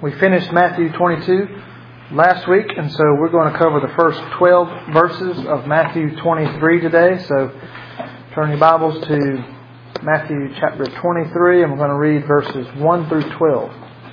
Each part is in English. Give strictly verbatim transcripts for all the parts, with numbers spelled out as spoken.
We finished Matthew twenty-two last week, and so we're going to cover the first twelve verses of Matthew twenty-three today. So turn your Bibles to Matthew chapter twenty-three, and we're going to read verses one through twelve.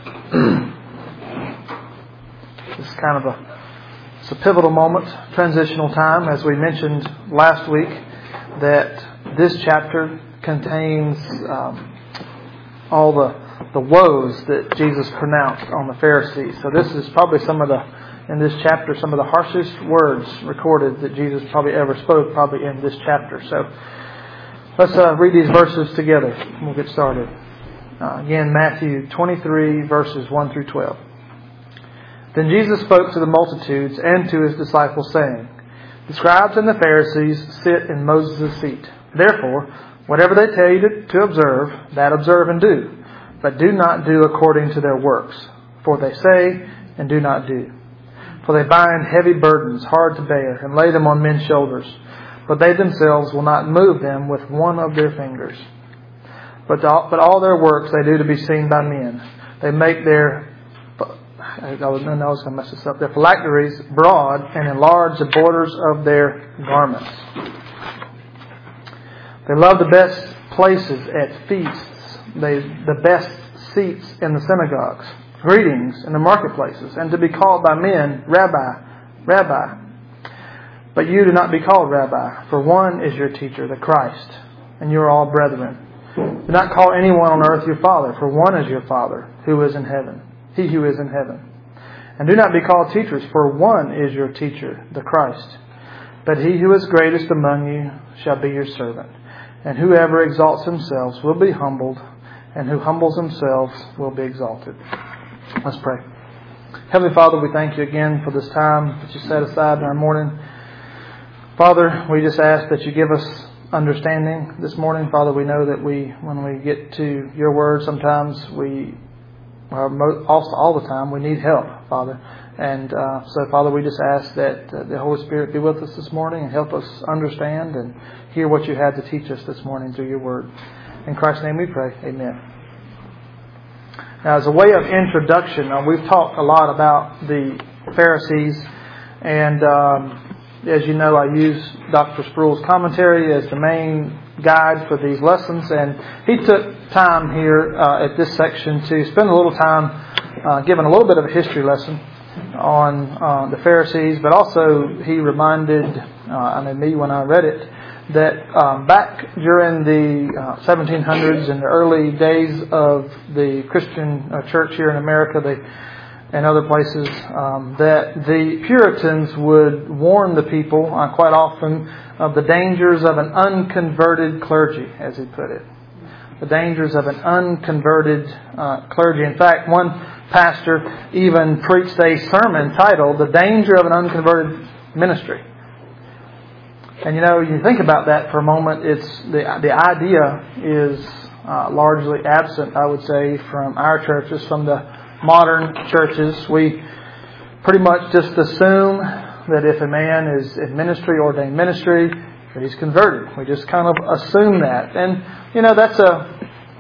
This is kind of a, it's a pivotal moment, transitional time, as we mentioned last week, that this chapter contains um, all the the woes that Jesus pronounced on the Pharisees. So this is probably some of the, in this chapter, some of the harshest words recorded that Jesus probably ever spoke, probably in this chapter. So let's uh, read these verses together and we'll get started. Uh, again, Matthew twenty-three, verses one through twelve. Then Jesus spoke to the multitudes and to his disciples, saying, "The scribes and the Pharisees sit in Moses' seat. Therefore, whatever they tell you to, to observe, that observe and do. But do not do according to their works. For they say and do not do. For they bind heavy burdens hard to bear and lay them on men's shoulders. But they themselves will not move them with one of their fingers. But all, but all their works they do to be seen by men. They make their, I was, I was going to mess this up, their phylacteries broad and enlarge the borders of their garments. They love the best places at feasts. They, the best seats in the synagogues, greetings in the marketplaces, and to be called by men, Rabbi, Rabbi. But you do not be called Rabbi, for one is your teacher, the Christ, and you are all brethren. Do not call anyone on earth your father, for one is your Father, who is in heaven, he who is in heaven. And do not be called teachers, for one is your teacher, the Christ. But he who is greatest among you shall be your servant. And whoever exalts themselves will be humbled, and who humbles themselves will be exalted." Let's pray. Heavenly Father, we thank you again for this time that you set aside in our morning. Father, we just ask that you give us understanding this morning. Father, we know that we, when we get to your word, sometimes we, or also all the time, we need help, Father. And uh, so, Father, we just ask that uh, the Holy Spirit be with us this morning and help us understand and hear what you had to teach us this morning through your word. In Christ's name we pray. Amen. Now, as a way of introduction, uh, we've talked a lot about the Pharisees. And um, as you know, I use Doctor Sproul's commentary as the main guide for these lessons. And he took time here uh, at this section to spend a little time uh, giving a little bit of a history lesson on uh, the Pharisees. But also he reminded, uh, I mean me when I read it, that um, back during the uh, seventeen hundreds and the early days of the Christian uh, church here in America they, and other places, um, that the Puritans would warn the people uh, quite often of the dangers of an unconverted clergy, as he put it. The dangers of an unconverted uh, clergy. In fact, one pastor even preached a sermon titled, "The Danger of an Unconverted Ministry." And you know, you think about that for a moment, it's the the idea is uh, largely absent, I would say, from our churches, from the modern churches. We pretty much just assume that if a man is in ministry, ordained ministry, that he's converted. We just kind of assume that. And, you know, that's a,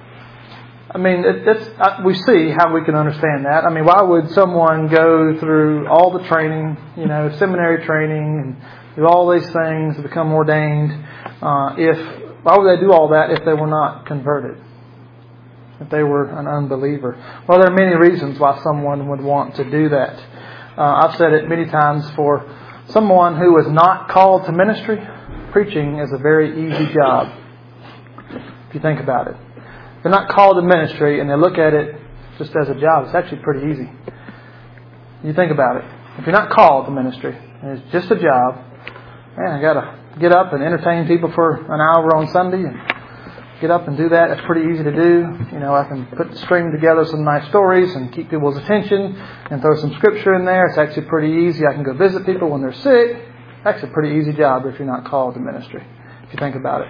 I mean, it, it's, uh, we see how we can understand that. I mean, why would someone go through all the training, you know, seminary training and do all these things to become ordained, uh, if, why would they do all that if they were not converted? If they were an unbeliever? Well, there are many reasons why someone would want to do that. Uh, I've said it many times, for someone who is not called to ministry, preaching is a very easy job. If you think about it. If they're not called to ministry and they look at it just as a job, it's actually pretty easy. You think about it. If you're not called to ministry and it's just a job, man, I got to get up and entertain people for an hour on Sunday and get up and do that. That's pretty easy to do. You know, I can put string together some nice stories and keep people's attention and throw some scripture in there. It's actually pretty easy. I can go visit people when they're sick. That's a pretty easy job if you're not called to ministry, if you think about it.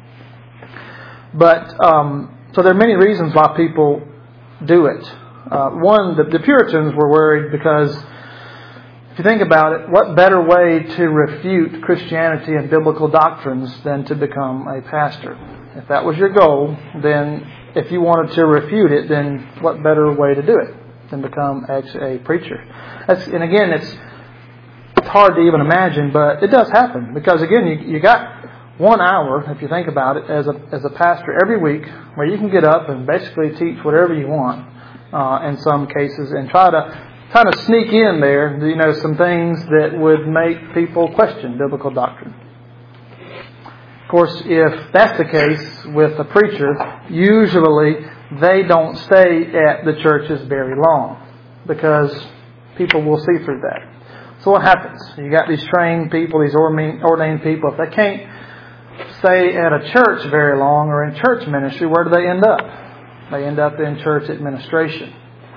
But, um, so there are many reasons why people do it. Uh, one, the, the Puritans were worried because, if you think about it, what better way to refute Christianity and biblical doctrines than to become a pastor? If that was your goal, then if you wanted to refute it, then what better way to do it? and become actually a preacher. That's, and again, it's it's hard to even imagine, but it does happen because again, you you got one hour, if you think about it, as a as a pastor every week, where you can get up and basically teach whatever you want. Uh, in some cases, and try to kind of sneak in there, you know, some things that would make people question biblical doctrine. Of course, if that's the case with a preacher, usually they don't stay at the churches very long because people will see through that. So what happens? You got these trained people, these ordained people. If they can't stay at a church very long or in church ministry, where do they end up? They end up in church administration.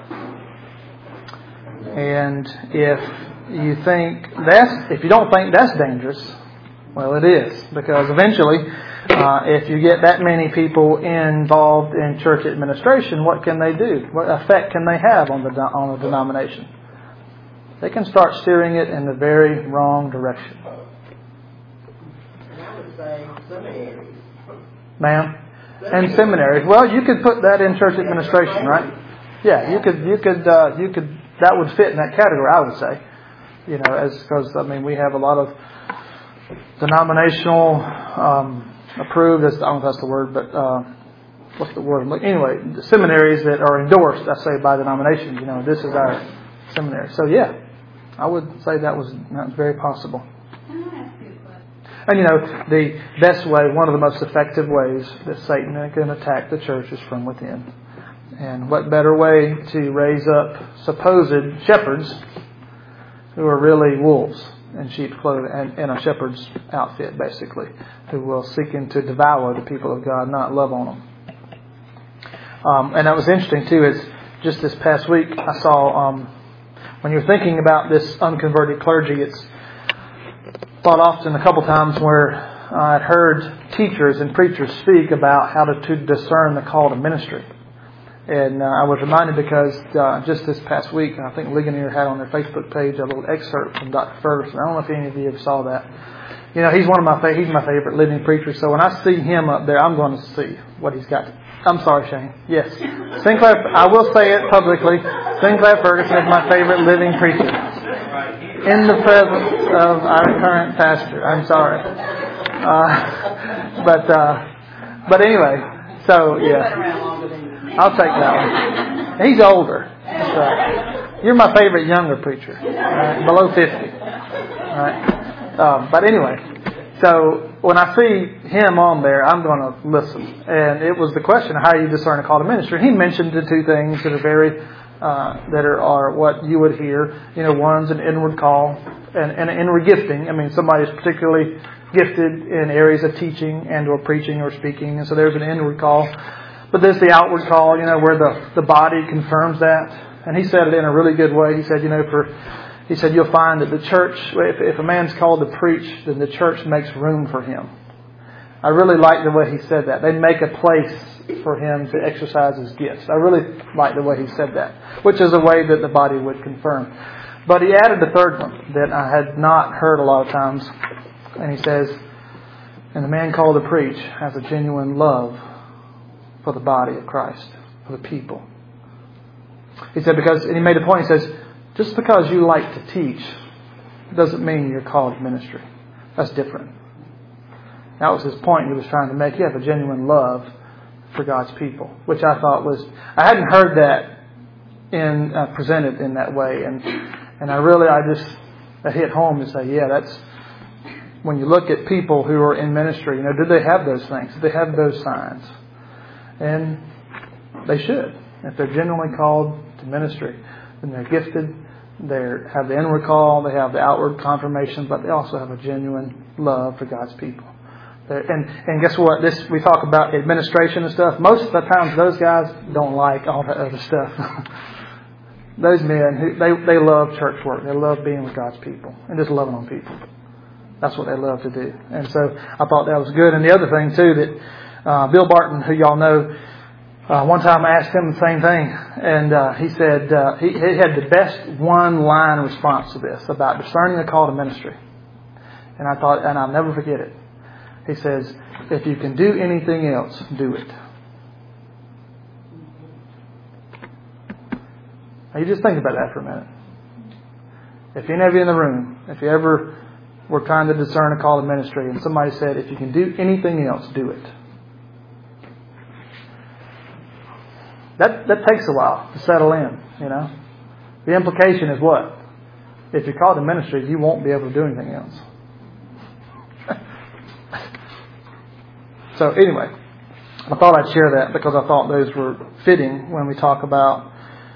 And if you think that's, if you don't think that's dangerous, well, it is, because eventually, uh, if you get that many people involved in church administration, what can they do? What effect can they have on the on the denomination? They can start steering it in the very wrong direction. And I would say seminaries. Ma'am? And seminaries. Well, you could put that in church administration, right? Yeah, you could, you could, uh, you could. That would fit in that category, I would say. You know, as because I mean, we have a lot of denominational um, approved. I don't know if that's the word, but uh, what's the word? Anyway, the seminaries that are endorsed, I say, by denominations. You know, this is our seminary. So yeah, I would say that was that was very possible. And you know, the best way, one of the most effective ways that Satan can attack the church is from within. And what better way to raise up supposed shepherds who are really wolves in sheep's clothing and in a shepherd's outfit, basically, who will seek to devour the people of God, not love on them. Um, and that was interesting too. Is just this past week I saw um, when you're thinking about this unconverted clergy, it's thought often a couple times where I'd heard teachers and preachers speak about how to, to discern the call to ministry. And uh, I was reminded because uh, just this past week, I think Ligonier had on their Facebook page a little excerpt from Doctor Ferguson. I don't know if any of you ever saw that. You know, he's one of my fa- he's my favorite living preachers. So when I see him up there, I'm going to see what he's got. I'm sorry, Shane. Yes, Sinclair. I will say it publicly. Sinclair Ferguson is my favorite living preacher in the presence of our current pastor. I'm sorry, uh, but uh, but anyway. So yeah. I'll take that one. He's older. That's right. You're my favorite younger preacher. Right? Below fifty. Right? Um, but anyway, so when I see him on there, I'm going to listen. And it was the question, how do you discern a call to ministry? He mentioned the two things that are very, uh, that are, are what you would hear. You know, one's an inward call and, and an inward gifting. I mean, somebody's particularly gifted in areas of teaching and or preaching or speaking. And so there's an inward call. But there's the outward call, you know, where the, the body confirms that. And he said it in a really good way. He said, you know, for he said, you'll find that the church, if, if a man's called to preach, then the church makes room for him. I really like the way he said that. They make a place for him to exercise his gifts. I really like the way he said that, which is a way that the body would confirm. But he added the third one that I had not heard a lot of times. And he says, and the man called to preach has a genuine love for the body of Christ, for the people. He said, because, and he made a point, he says, just because you like to teach doesn't mean you're called to ministry. That's different. That was his point he was trying to make. You have a genuine love for God's people, which I thought was, I hadn't heard that in uh, presented in that way. And and I really, I just, I hit home to say, yeah, that's, when you look at people who are in ministry, you know, do they have those things? Do they have those signs? And they should. If they're genuinely called to ministry, then they're gifted, they have the inward call, they have the outward confirmation, but they also have a genuine love for God's people. They're, and and guess what? This we talk about administration and stuff. Most of the times, those guys don't like all that other stuff. Those men, who they they love church work. They love being with God's people and just loving on people. That's what they love to do. And so I thought that was good. And the other thing too that. Uh, Bill Barton, who y'all know, uh, one time I asked him the same thing, and uh, he said uh, he, he had the best one-line response to this about discerning a call to ministry. And I thought, and I'll never forget it. He says, if you can do anything else, do it. Now you just think about that for a minute. If any of you in the room, if you ever were trying to discern a call to ministry and somebody said, if you can do anything else, do it. That that takes a while to settle in, you know. The implication is what? If you're called to ministry, you won't be able to do anything else. So anyway, I thought I'd share that because I thought those were fitting when we talk about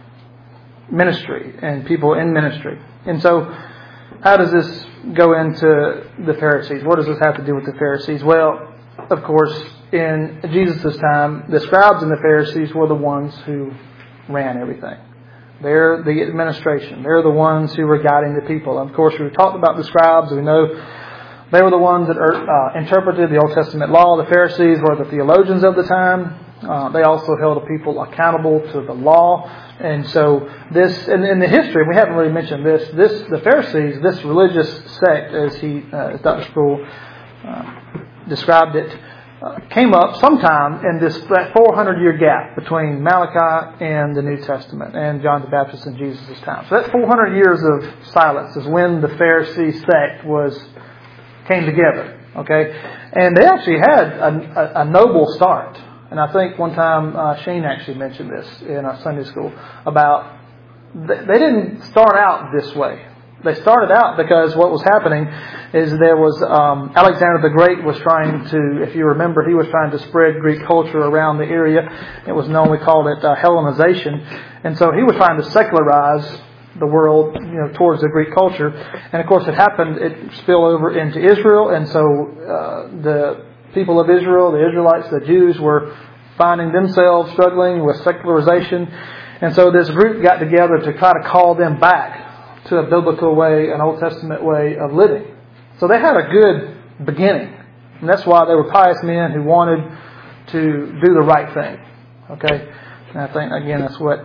ministry and people in ministry. And so, how does this go into the Pharisees? What does this have to do with the Pharisees? Well, of course, in Jesus' time, the scribes and the Pharisees were the ones who ran everything. They're the administration. They're the ones who were guiding the people. Of course, we've talked about the scribes. We know they were the ones that uh, interpreted the Old Testament law. The Pharisees were the theologians of the time. Uh, they also held the people accountable to the law. And so this, in, in the history, we haven't really mentioned this, this the Pharisees, this religious sect, as he, uh, as Doctor Sproul uh, described it, uh, came up sometime in this that four hundred year gap between Malachi and the New Testament and John the Baptist in Jesus' time. So that four hundred years of silence is when the Pharisee sect was came together. Okay, and they actually had a, a, a noble start. And I think one time uh, Shane actually mentioned this in our Sunday school about they, they didn't start out this way. They started out because what was happening is there was um, Alexander the Great was trying to, if you remember, he was trying to spread Greek culture around the area. It was known, we called it uh, Hellenization. And so he was trying to secularize the world, you know, towards the Greek culture. And of course it happened, it spilled over into Israel. And so uh, the people of Israel, the Israelites, the Jews were finding themselves struggling with secularization. And so this group got together to try to call them back to a biblical way, an Old Testament way of living. So they had a good beginning. And that's why they were pious men who wanted to do the right thing. Okay? And I think, again, that's what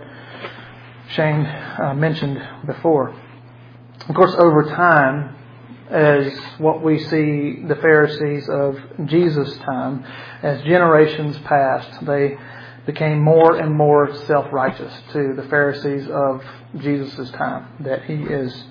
Shane uh, mentioned before. Of course, over time, as what we see the Pharisees of Jesus' time, as generations passed, they became more and more self-righteous to the Pharisees of Jesus' time that he is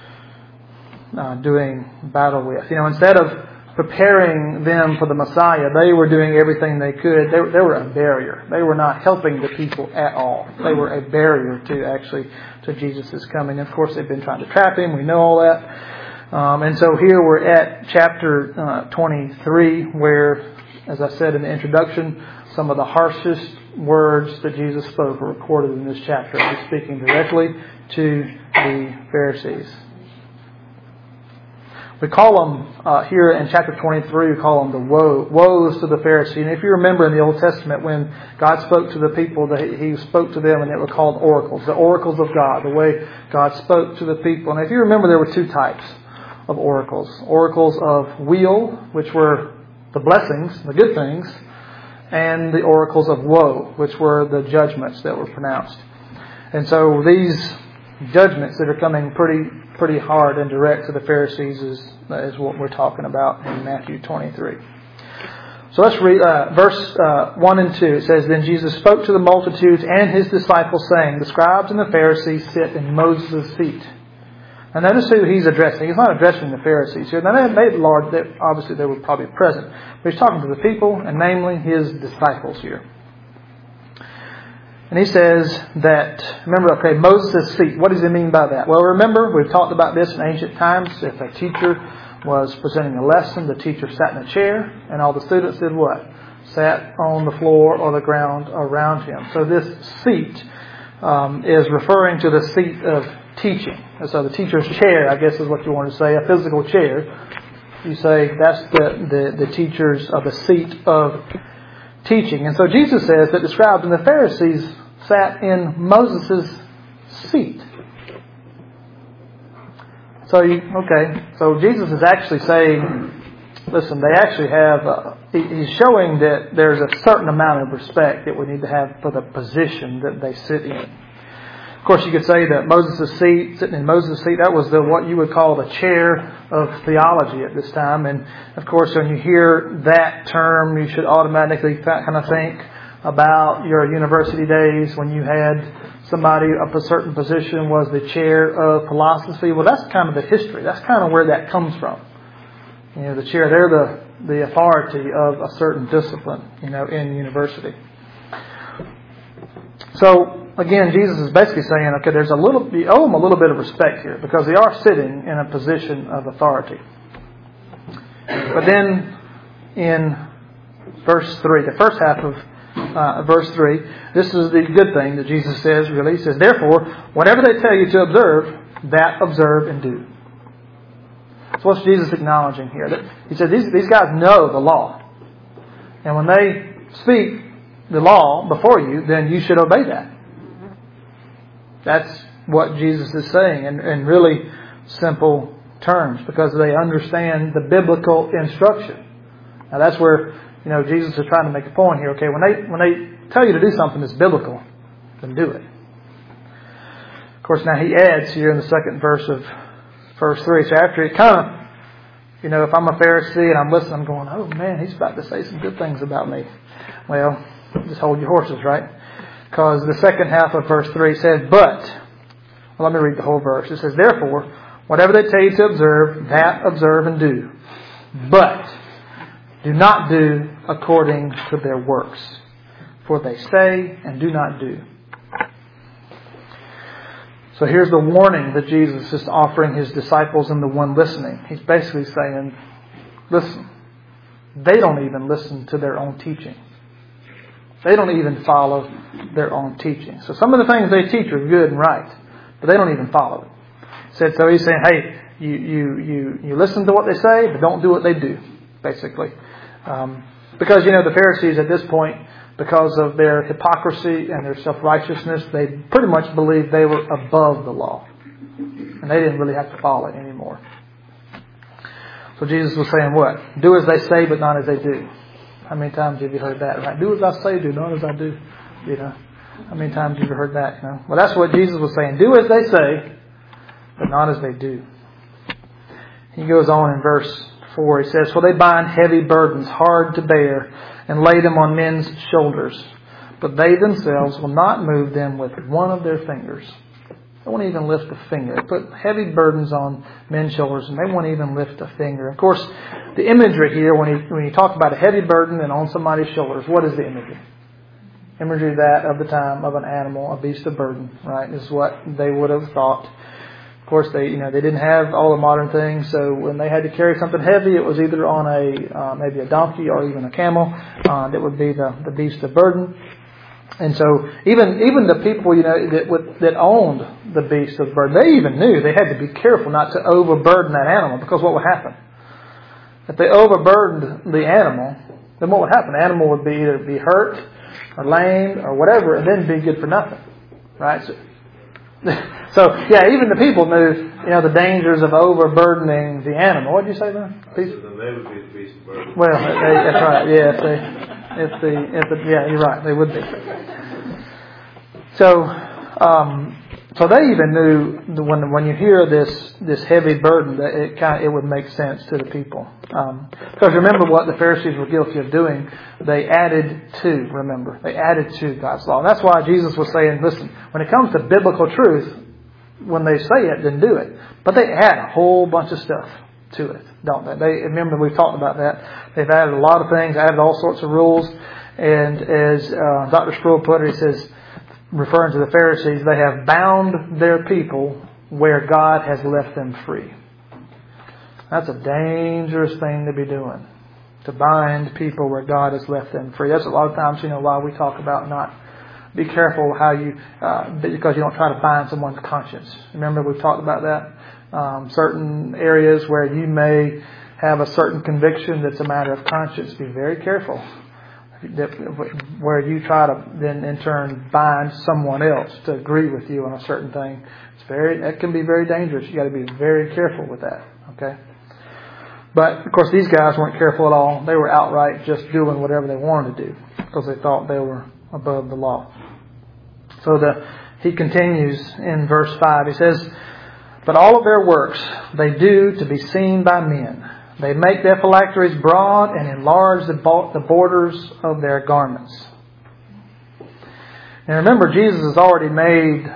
uh, doing battle with. You know, instead of preparing them for the Messiah, they were doing everything they could. They, they were a barrier. They were not helping the people at all. They were a barrier to actually to Jesus' coming. Of course, they've been trying to trap him. We know all that. Um, and so here we're at chapter uh, twenty-three, where, as I said in the introduction, some of the harshest words that Jesus spoke are recorded in this chapter. He's speaking directly to the Pharisees. We call them, uh, here in chapter twenty-three, we call them the woe, woes to the Pharisee. And if you remember in the Old Testament, when God spoke to the people, He spoke to them and they were called oracles. The oracles of God, the way God spoke to the people. And if you remember, there were two types of oracles. Oracles of weal, which were the blessings, the good things, and the oracles of woe, which were the judgments that were pronounced. And so these judgments that are coming pretty pretty hard and direct to the Pharisees is, is what we're talking about in Matthew twenty-three. So let's read uh, verse uh, one and two. It says, "Then Jesus spoke to the multitudes and His disciples, saying, The scribes and the Pharisees sit in Moses' feet." And notice who He's addressing. He's not addressing the Pharisees here. Now, they made large, they, obviously they were probably present. But He's talking to the people, and namely His disciples here. And He says that, remember, okay, Moses' seat. What does He mean by that? Well, remember, we've talked about this in ancient times. If a teacher was presenting a lesson, the teacher sat in a chair, and all the students did what? Sat on the floor or the ground around him. So this seat um, is referring to the seat of teaching. And so the teacher's chair, I guess is what you want to say, a physical chair. You say that's the, the, the teacher's, of the seat of teaching. And so Jesus says that the scribes and the Pharisees sat in Moses' seat. So, you, okay, so Jesus is actually saying, listen, they actually have, uh, he, he's showing that there's a certain amount of respect that we need to have for the position that they sit in. Of course, you could say that Moses' seat, sitting in Moses' seat, that was the what you would call the chair of theology at this time. And of course, when you hear that term, you should automatically kind of think about your university days when you had somebody up a certain position was the chair of philosophy. Well, that's kind of the history. That's kind of where that comes from. You know, the chair, they're the, the authority of a certain discipline, you know, in university. So, again, Jesus is basically saying, okay, there's a little, you owe them a little bit of respect here because they are sitting in a position of authority. But then in verse three, the first half of uh, verse three, this is the good thing that Jesus says, really. He says, therefore, whatever they tell you to observe, that observe and do. So what's Jesus acknowledging here? That he says these, these guys know the law. And when they speak the law before you, then you should obey that. That's what Jesus is saying in, in really simple terms because they understand the biblical instruction. Now that's where, you know, Jesus is trying to make a point here. Okay, when they when they tell you to do something that's biblical, then do it. Of course, now he adds here in the second verse of verse three. So after it kind of, you know, if I'm a Pharisee and I'm listening, I'm going, oh man, he's about to say some good things about me. Well, just hold your horses, right? Because the second half of verse three says, but, well, let me read the whole verse. It says, therefore, whatever they tell you to observe, that observe and do. But do not do according to their works, for they say and do not do. So here's the warning that Jesus is offering His disciples and the one listening. He's basically saying, listen, they don't even listen to their own teaching. They don't even follow their own teaching. So some of the things they teach are good and right, but they don't even follow it. So, so he's saying, hey, you, you, you, you listen to what they say, but don't do what they do, basically. Um, because, you know, the Pharisees at this point, because of their hypocrisy and their self-righteousness, they pretty much believed they were above the law. And they didn't really have to follow it anymore. So Jesus was saying what? Do as they say, but not as they do. How many times have you heard that? Right? Do as I say, do not as I do. You know, how many times have you heard that? You know, well, that's what Jesus was saying. Do as they say, but not as they do. He goes on in verse four. He says, "For they bind heavy burdens, hard to bear, and lay them on men's shoulders, but they themselves will not move them with one of their fingers." They won't even lift a finger. They put heavy burdens on men's shoulders, and they won't even lift a finger. Of course, the imagery here, when you, when you talk about a heavy burden and on somebody's shoulders, what is the imagery? Imagery that of the time of an animal, a beast of burden, right? Is what they would have thought. Of course, they you know they didn't have all the modern things, so when they had to carry something heavy, it was either on a uh, maybe a donkey or even a camel. Uh, that would be the, the beast of burden. And so even even the people you know that would, that owned the beast of burden, they even knew they had to be careful not to overburden that animal, because what would happen if they overburdened the animal? Then what would happen? The animal would be either be hurt or lame or whatever, and then be good for nothing, right? So, so yeah, even the people knew you know the dangers of overburdening the animal. What did you say then? Then they would be the beast of burden. Well, they, that's right. Yeah, if they. If the, if the, yeah, you're right. They would be. So, um, so they even knew when when you hear this this heavy burden that it kind of, it would make sense to the people. Um, because remember what the Pharisees were guilty of doing. They added to. Remember, they added to God's law. And that's why Jesus was saying, listen, when it comes to biblical truth, when they say it, then do it. But they add a whole bunch of stuff to it, don't they? They remember we've talked about that. They've added a lot of things, added all sorts of rules, and as uh, Doctor Sproul put it, he says, referring to the Pharisees, they have bound their people where God has left them free. That's a dangerous thing to be doing, to bind people where God has left them free. That's a lot of times, you know, why we talk about not be careful how you, uh, because you don't try to bind someone's conscience. Remember we've talked about that. Um, certain areas where you may have a certain conviction that's a matter of conscience. Be very careful where you try to then in turn bind someone else to agree with you on a certain thing. It's very that can be very dangerous. You got to be very careful with that. Okay, but of course these guys weren't careful at all. They were outright just doing whatever they wanted to do because they thought they were above the law. So the he continues in verse five. He says, "But all of their works they do to be seen by men. They make their phylacteries broad and enlarge the borders of their garments." And remember, Jesus has already made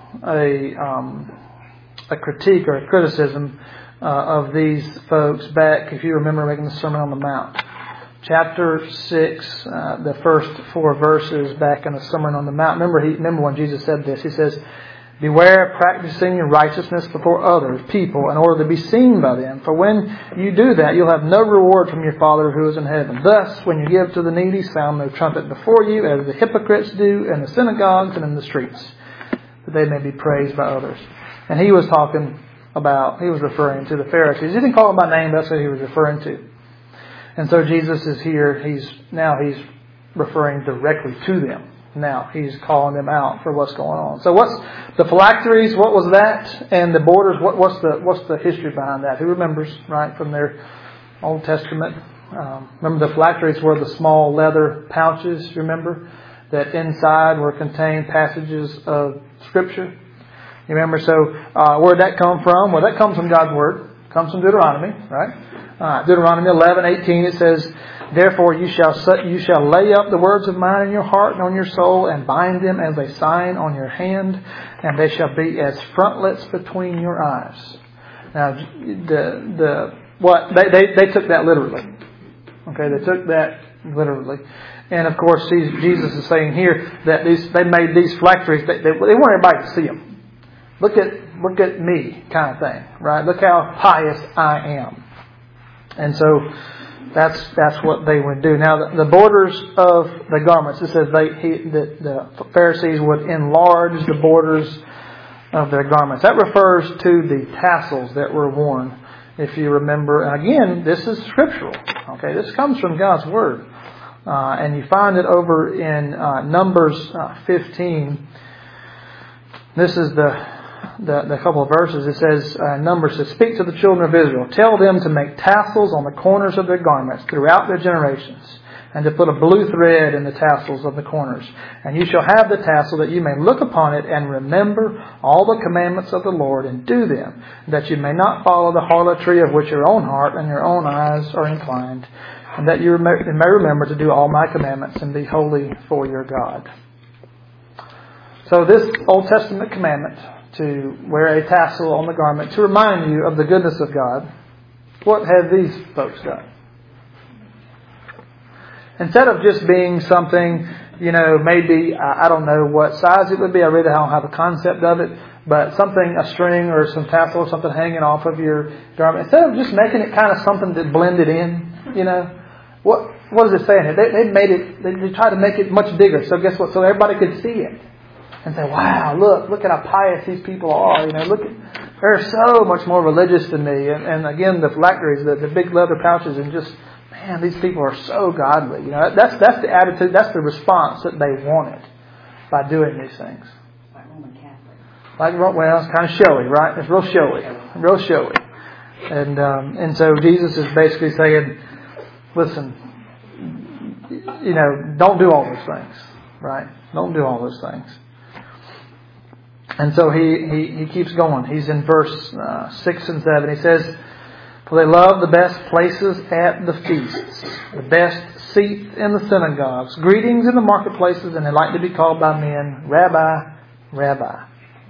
a um, a critique or a criticism uh, of these folks back, if you remember, making the Sermon on the Mount. Chapter six, uh, the first four verses back in the Sermon on the Mount. Remember, he, remember when Jesus said this. He says, "Beware of practicing your righteousness before others, people, in order to be seen by them. For when you do that, you'll have no reward from your Father who is in heaven. Thus, when you give to the needy, sound no trumpet before you, as the hypocrites do in the synagogues and in the streets, that they may be praised by others." And he was talking about, he was referring to the Pharisees. He didn't call them by name, that's what he was referring to. And so Jesus is here, he's now he's referring directly to them. Now he's calling them out for what's going on. So what's the phylacteries? What was that? And the borders? What, what's the what's the history behind that? Who remembers? Right from their Old Testament. Um, remember the phylacteries were the small leather pouches. Remember that inside were contained passages of Scripture. You remember? So uh, where did that come from? Well, that comes from God's Word. It comes from Deuteronomy, right? Uh, Deuteronomy eleven eighteen. It says, "Therefore you shall set, you shall lay up the words of mine in your heart and on your soul, and bind them as a sign on your hand, and they shall be as frontlets between your eyes." Now, the the what they they, they took that literally. Okay, they took that literally, and of course, Jesus is saying here that these they made these phylacteries. They, they, they want everybody to see them. Look at look at me, kind of thing, right? Look how pious I am. And so that's that's what they would do. Now the, the borders of the garments, it says they he, the, the Pharisees would enlarge the borders of their garments. That refers to the tassels that were worn, if you remember. And again, this is scriptural. Okay, this comes from God's Word, uh, and you find it over in uh, Numbers uh, fifteen. This is the. The, the couple of verses. It says, uh, Numbers says, "Speak to the children of Israel. Tell them to make tassels on the corners of their garments throughout their generations, and to put a blue thread in the tassels of the corners. And you shall have the tassel, that you may look upon it and remember all the commandments of the Lord and do them, that you may not follow the harlotry of which your own heart and your own eyes are inclined, and that you may remember to do all my commandments and be holy for your God." So this Old Testament commandment to wear a tassel on the garment to remind you of the goodness of God, what have these folks done? Instead of just being something, you know, maybe, I don't know what size it would be, I really don't have a concept of it, but something, a string or some tassel or something hanging off of your garment, instead of just making it kind of something that blended in, you know, what what is it saying here? They, they made it, they, they tried to make it much bigger, so guess what? So everybody could see it. And say, wow, look, look at how pious these people are. You know, look, at, they're so much more religious than me. And, and again, the phylacteries, the, the big leather pouches, and just, man, these people are so godly. You know, that's that's the attitude, that's the response that they wanted by doing these things. Like Roman Catholic. Like, well, it's kind of showy, right? It's real showy, real showy. And um, and so Jesus is basically saying, listen, you know, don't do all those things, right? Don't do all those things. And so he, he, he keeps going. He's in verse uh, six and seven. He says, "For they love the best places at the feasts, the best seats in the synagogues, greetings in the marketplaces, and they like to be called by men, Rabbi, Rabbi."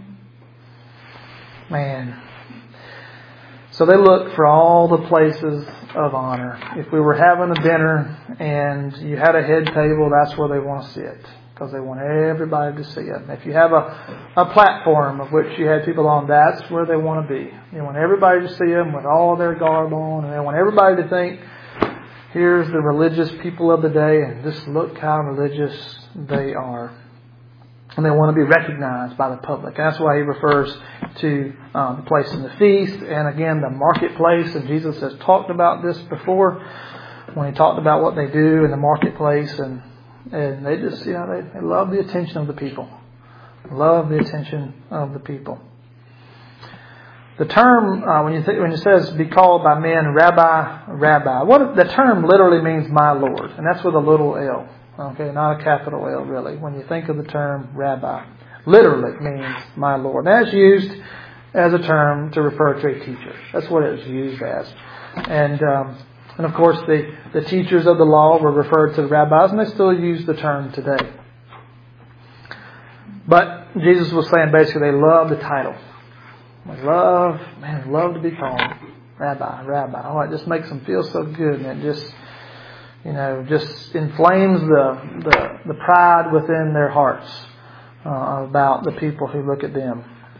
Man. So they look for all the places of honor. If we were having a dinner and you had a head table, that's where they want to sit, because they want everybody to see it. If you have a, a platform of which you had people on, that's where they want to be. They want everybody to see them with all their garb on, and they want everybody to think, here's the religious people of the day, and just look how religious they are. And they want to be recognized by the public. And that's why he refers to um, the place in the feast, and again the marketplace. And Jesus has talked about this before when he talked about what they do in the marketplace, and And they just, you know, they, they love the attention of the people. Love the attention of the people. The term, uh, when you think, when it says be called by men, Rabbi, Rabbi, what the term literally means, my Lord. And that's with a little L. Okay, not a capital L really. When you think of the term Rabbi, literally means my Lord. And that's used as a term to refer to a teacher. That's what it's used as. And, um, And of course, the, the teachers of the law were referred to the rabbis, and they still use the term today. But Jesus was saying basically they love the title. They love, man, they love to be called Rabbi, Rabbi. Oh, it just makes them feel so good, and it just, you know, just inflames the the, the pride within their hearts uh, about the people who look at them.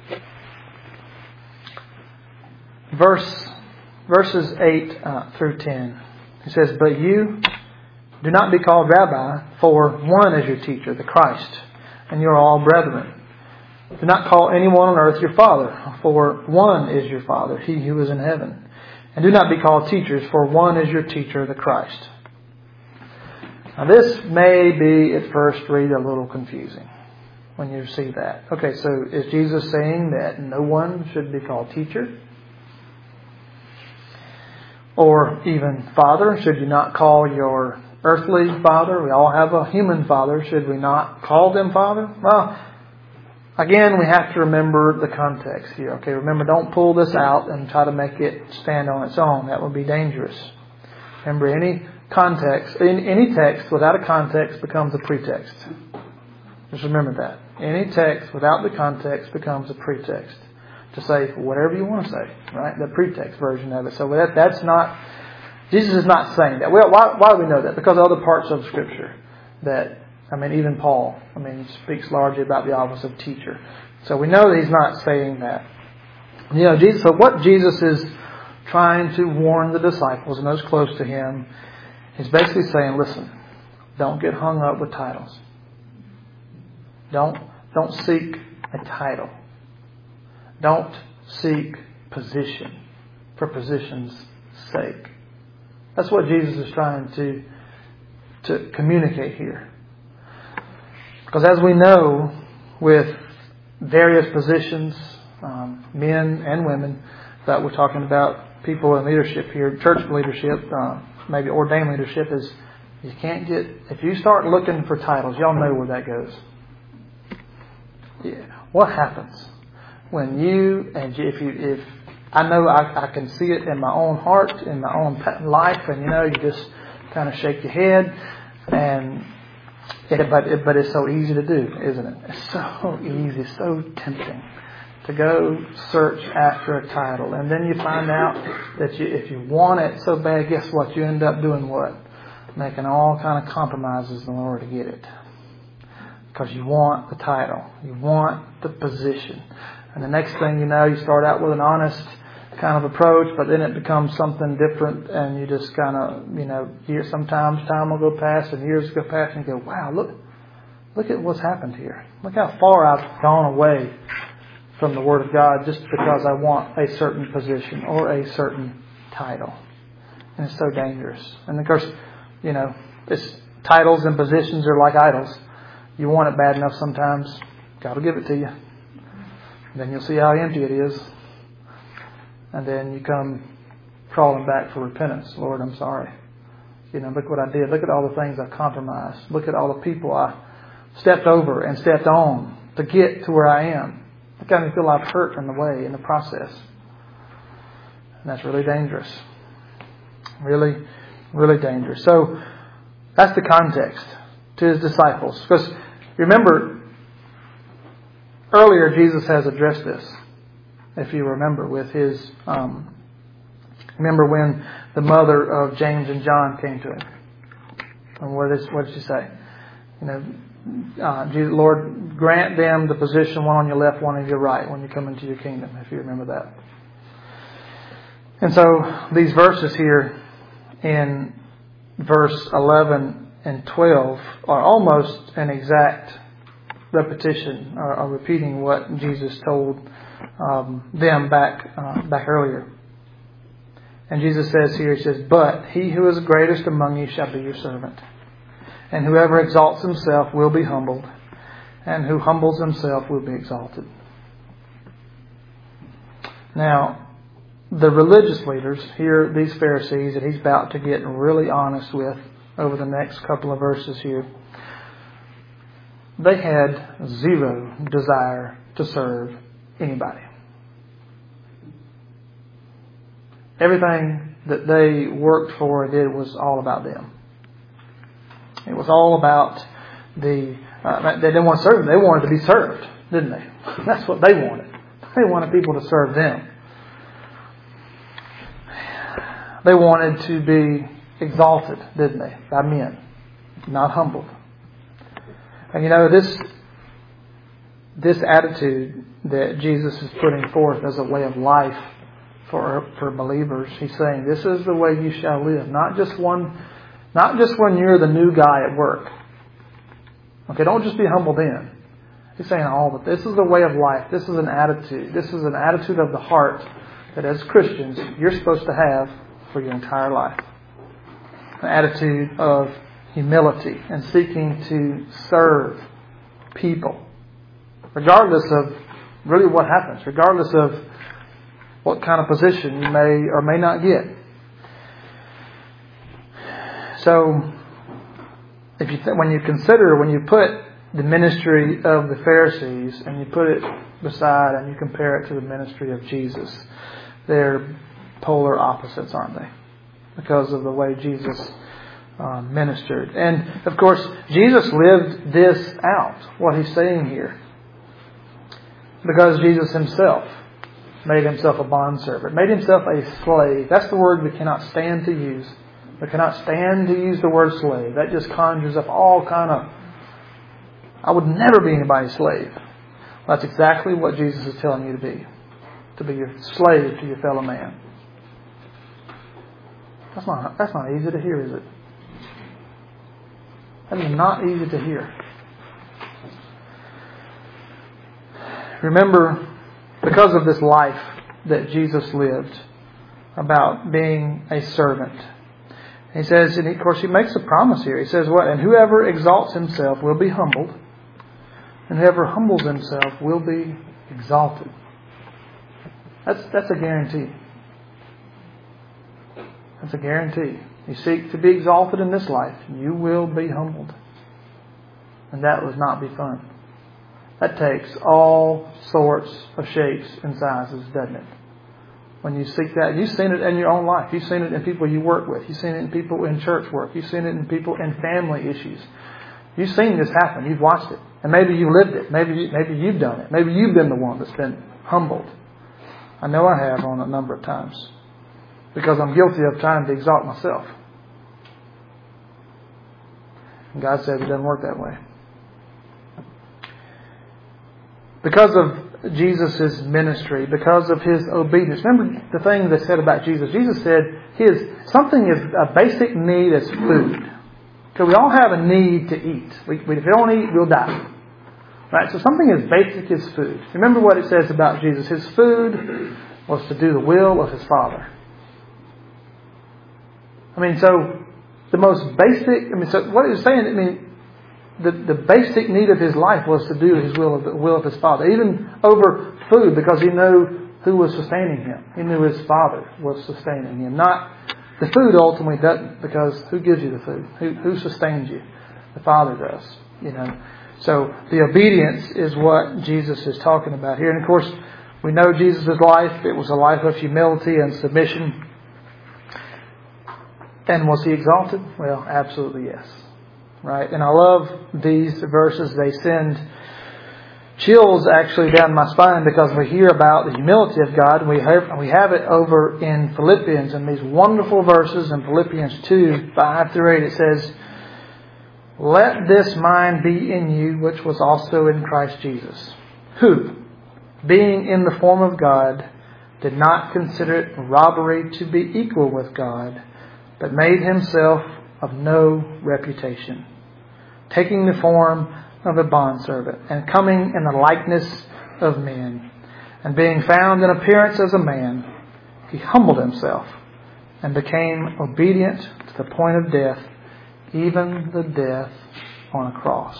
Verse verses eight uh, through ten. He says, "But you do not be called Rabbi, for one is your teacher, the Christ, and you are all brethren. Do not call anyone on earth your father, for one is your Father, He who is in heaven. And do not be called teachers, for one is your teacher, the Christ." Now this may be at first read a little confusing when you see that. Okay, so is Jesus saying that no one should be called teacher? Or even father? Should you not call your earthly father? We all have a human father. Should we not call them father? Well, again, we have to remember the context here. Okay, remember, don't pull this out and try to make it stand on its own. That would be dangerous. Remember, any context, any text without a context becomes a pretext. Just remember that. Any text without the context becomes a pretext to say whatever you want to say, right? The pretext version of it. So that that's not, Jesus is not saying that. Well, why, why do we know that? Because other parts of Scripture that, I mean, even Paul, I mean, speaks largely about the office of teacher. So we know that he's not saying that. You know, Jesus, so what Jesus is trying to warn the disciples and those close to him is basically saying, listen, don't get hung up with titles. Don't, don't seek a title. Don't seek position for position's sake. That's what Jesus is trying to, to communicate here. Because as we know, with various positions, um, men and women, that we're talking about people in leadership here, church leadership, uh, maybe ordained leadership, is you can't get, if you start looking for titles, y'all know where that goes. Yeah. What happens when you, and if you, if, I know I, I can see it in my own heart, in my own life, and you know, you just kind of shake your head, and It, but it, but it's so easy to do, isn't it? It's so easy, so tempting to go search after a title, and then you find out that you, if you want it so bad, guess what? You end up doing what? Making all kind of compromises in order to get it, because you want the title, you want the position, and the next thing you know, you start out with an honest kind of approach, but then it becomes something different, and you just kind of, you know, years, sometimes time will go past and years go past, and you go, wow, look, look at what's happened here. Look how far I've gone away from the Word of God just because I want a certain position or a certain title. And it's so dangerous. And of course, you know, it's, titles and positions are like idols. You want it bad enough sometimes, God will give it to you. Then you'll see how empty it is. And then you come crawling back for repentance. Lord, I'm sorry. You know, look what I did. Look at all the things I compromised. Look at all the people I stepped over and stepped on to get to where I am. Look how many people I've hurt in the way, in the process. And that's really dangerous. Really, really dangerous. So that's the context to his disciples. Because remember, earlier Jesus has addressed this. If you remember, with his, um, remember when the mother of James and John came to him, and what did what did she say? You know, uh, Jesus, Lord, grant them the position, one on your left, one on your right, when you come into your kingdom. If you remember that. And so these verses here in verse eleven and twelve are almost an exact repetition or, or repeating what Jesus told Um, them back uh, back earlier. And Jesus says here, he says, "But he who is greatest among you shall be your servant. And whoever exalts himself will be humbled, and who humbles himself will be exalted." Now, the religious leaders here, these Pharisees that he's about to get really honest with over the next couple of verses here, they had zero desire to serve anybody. Everything that they worked for and did was all about them. It was all about the Uh, they didn't want to serve Him. They wanted to be served, didn't they? That's what they wanted. They wanted people to serve them. They wanted to be exalted, didn't they, by men, not humbled. And you know, this this attitude that Jesus is putting forth as a way of life for for believers, He's saying, this is the way you shall live. Not just one, not just when you're the new guy at work. Okay, don't just be humbled in. He's saying all that this is the way of life. This is an attitude. This is an attitude of the heart that as Christians you're supposed to have for your entire life. An attitude of humility and seeking to serve people, regardless of really what happens, regardless of what kind of position you may or may not get. So, if you th- when you consider, when you put the ministry of the Pharisees and you put it beside and you compare it to the ministry of Jesus, they're polar opposites, aren't they? Because of the way Jesus uh, ministered. And, of course, Jesus lived this out, what He's saying here. Because Jesus Himself made Himself a bondservant, made Himself a slave. That's the word we cannot stand to use. We cannot stand to use the word slave. That just conjures up all kind of, I would never be anybody's slave. Well, that's exactly what Jesus is telling you to be. To be your slave to your fellow man. That's not, that's not easy to hear, is it? That is not easy to hear. Remember, because of this life that Jesus lived, about being a servant. He says, and of course He makes a promise here. He says what? And whoever exalts himself will be humbled, and whoever humbles himself will be exalted. That's that's a guarantee. That's a guarantee. You seek to be exalted in this life, you will be humbled. And that would not be fun. That takes all sorts of shapes and sizes, doesn't it? When you seek that, you've seen it in your own life. You've seen it in people you work with. You've seen it in people in church work. You've seen it in people in family issues. You've seen this happen. You've watched it. And maybe you lived it. Maybe you, maybe you've done it. Maybe you've been the one that's been humbled. I know I have on a number of times. Because I'm guilty of trying to exalt myself. And God says it doesn't work that way. Because of Jesus' ministry, because of His obedience. Remember the thing they said about Jesus. Jesus said his something is a basic need as food. Because we all have a need to eat. We, we, if we don't eat, we'll die. Right? So something as basic as food. Remember what it says about Jesus. His food was to do the will of His Father. I mean, so the most basic, I mean, so what He's saying, I mean, the, the basic need of His life was to do His will of the will of His Father. Even over food, because He knew who was sustaining Him. He knew His Father was sustaining Him. Not the food ultimately doesn't, because who gives you the food? Who, who sustains you? The Father does. You know. So the obedience is what Jesus is talking about here. And of course, we know Jesus' life. It was a life of humility and submission. And was He exalted? Well, absolutely yes. Right? And I love these verses. They send chills actually down my spine because we hear about the humility of God. And we have, we have it over in Philippians in these wonderful verses in Philippians two, five through eight. It says, "Let this mind be in you, which was also in Christ Jesus, who, being in the form of God, did not consider it robbery to be equal with God, but made Himself of no reputation, taking the form of a bondservant, and coming in the likeness of men, and being found in appearance as a man, He humbled Himself, and became obedient to the point of death, even the death on a cross."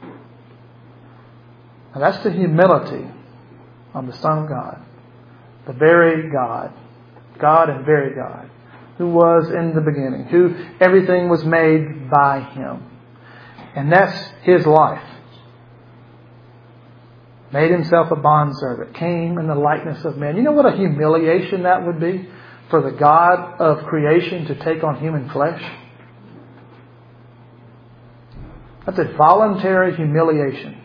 Now that's the humility of the Son of God, the very God, God and very God, who was in the beginning, who everything was made by Him. And that's His life. Made Himself a bondservant, came in the likeness of men. You know what a humiliation that would be for the God of creation to take on human flesh? That's a voluntary humiliation.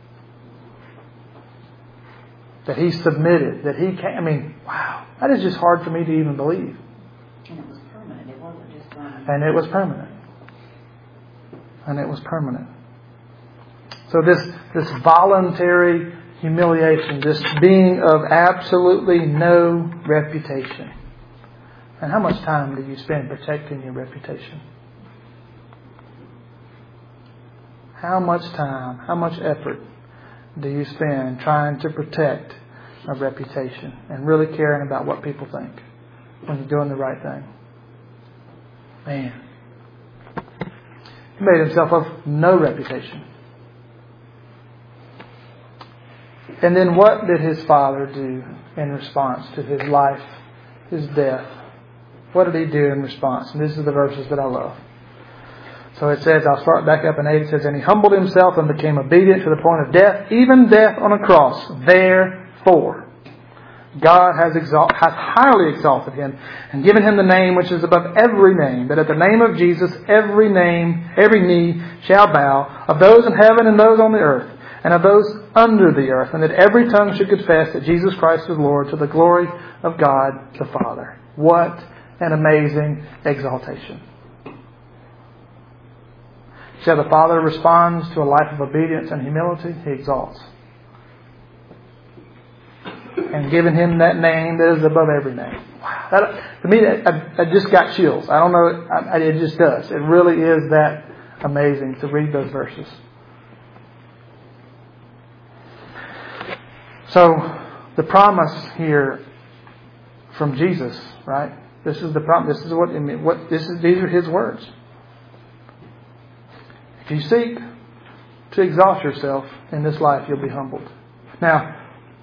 That he submitted. That he came. I mean, wow. That is just hard for me to even believe. And it was permanent. It wasn't just one. And it was permanent. And it was permanent. So this, this voluntary humiliation, this being of absolutely no reputation. And how much time do you spend protecting your reputation? How much time, how much effort do you spend trying to protect a reputation and really caring about what people think when you're doing the right thing? Man. He made himself of no reputation. And then what did his Father do in response to his life, his death? What did he do in response? And these are the verses that I love. So it says, I'll start back up in eight. It says, and he humbled himself and became obedient to the point of death, even death on a cross. Therefore, God has, exalt, has highly exalted him and given him the name which is above every name, that at the name of Jesus every name, every knee shall bow, of those in heaven and those on the earth, and of those under the earth, and that every tongue should confess that Jesus Christ is Lord, to the glory of God the Father. What an amazing exaltation. So the Father responds to a life of obedience and humility. He exalts. And giving him that name that is above every name. Wow. That, to me, I, I just got chills. I don't know. I, it just does. It really is that amazing to read those verses. So, the promise here from Jesus, right? This is the promise. This is what, I mean, what this is. These are his words. If you seek to exalt yourself in this life, you'll be humbled. Now,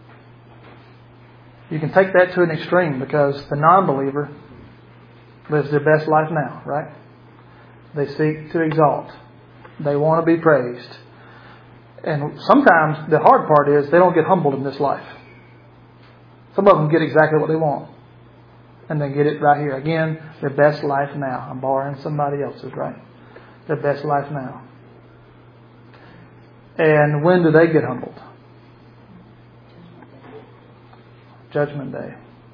you can take that to an extreme, because the non-believer lives their best life now, right? They seek to exalt. They want to be praised. And sometimes the hard part is they don't get humbled in this life. Some of them get exactly what they want. And they get it right here. Again, their best life now. I'm borrowing somebody else's, right? Their best life now. And when do they get humbled? Judgment Day.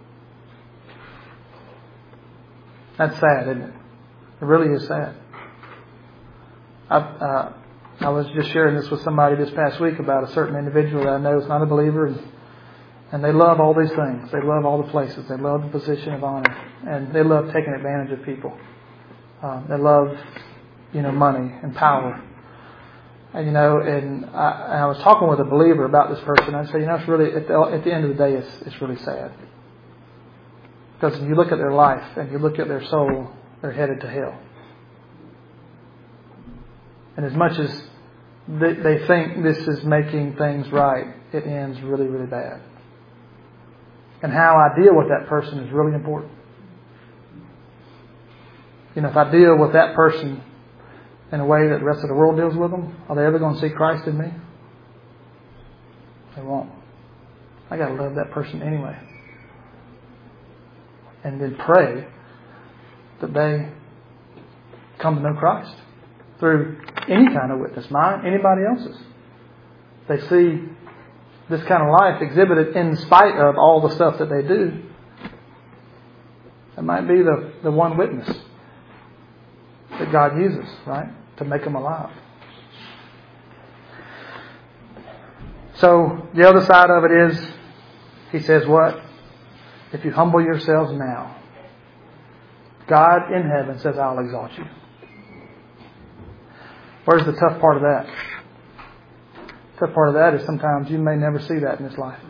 That's sad, isn't it? It really is sad. I, uh, I was just sharing this with somebody this past week about a certain individual that I know is not a believer, and, and they love all these things. They love all the places. They love the position of honor, and they love taking advantage of people. Um, they love, you know, money and power. And, you know, and I, and I was talking with a believer about this person. I said, you know, it's really, at the, at the end of the day, it's, it's really sad. Because when you look at their life and you look at their soul, they're headed to hell. And as much as they, they think this is making things right, it ends really, really bad. And how I deal with that person is really important. You know, if I deal with that person in a way that the rest of the world deals with them, are they ever going to see Christ in me? They won't. I got to love that person anyway. And then pray that they come to know Christ through any kind of witness, mine, anybody else's. They see this kind of life exhibited in spite of all the stuff that they do. It might be the, the one witness that God uses, right, to make them alive. So the other side of it is, he says what? If you humble yourselves now, God in heaven says, I'll exalt you. Where's the tough part of that? The tough part of that is sometimes you may never see that in this life.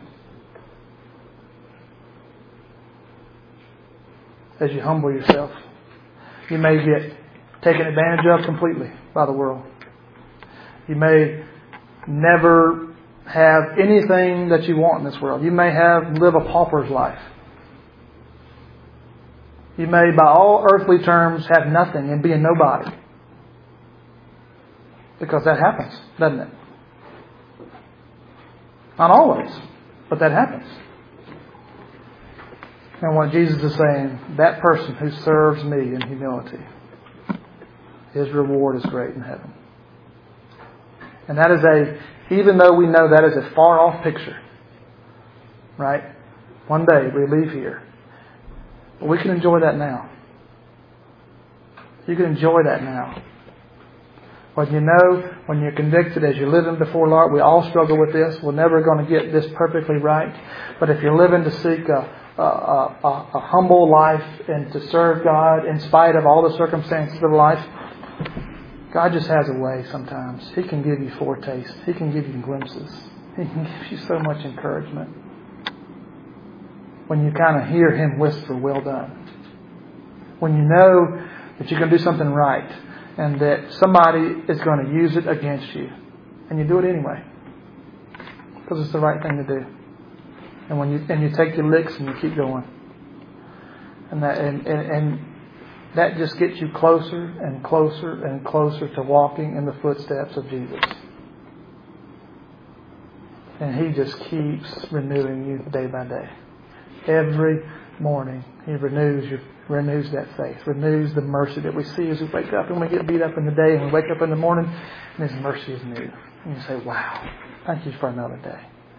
As you humble yourself, you may get taken advantage of completely by the world. You may never have anything that you want in this world. You may have live a pauper's life. You may, by all earthly terms, have nothing and be a nobody. Because that happens, doesn't it? Not always, but that happens. And what Jesus is saying, that person who serves me in humility, his reward is great in heaven. And that is a, even though we know that is a far off picture, right? One day we leave here. But we can enjoy that now. You can enjoy that now. When you know, when you're convicted as you're living before the Lord, we all struggle with this. We're never going to get this perfectly right. But if you're living to seek a, a, a, a humble life and to serve God in spite of all the circumstances of life, God just has a way sometimes. He can give you foretastes. He can give you glimpses. He can give you so much encouragement. When you kind of hear Him whisper, well done. When you know that you're going to do something right and that somebody is going to use it against you. And you do it anyway. Because it's the right thing to do. And when you and you take your licks and you keep going. And that and, and, and that just gets you closer and closer and closer to walking in the footsteps of Jesus. And He just keeps renewing you day by day. Every morning He renews your renews that faith, renews the mercy that we see as we wake up and we get beat up in the day and we wake up in the morning and His mercy is new. And you say, wow, thank you for another day.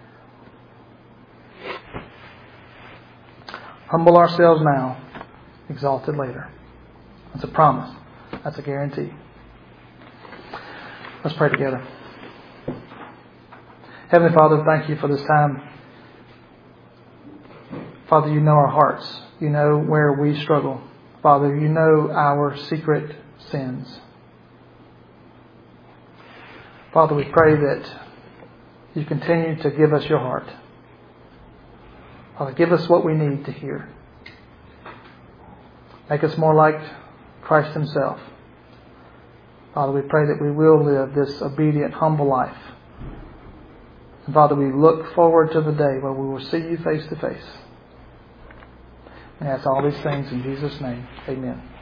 Humble ourselves now, exalted later. That's a promise. That's a guarantee. Let's pray together. Heavenly Father, thank you for this time. Father, you know our hearts. You know where we struggle. Father, you know our secret sins. Father, we pray that you continue to give us your heart. Father, give us what we need to hear. Make us more like Christ Himself. Father, we pray that we will live this obedient, humble life. And Father, we look forward to the day where we will see you face to face. And ask all these things in Jesus' name. Amen.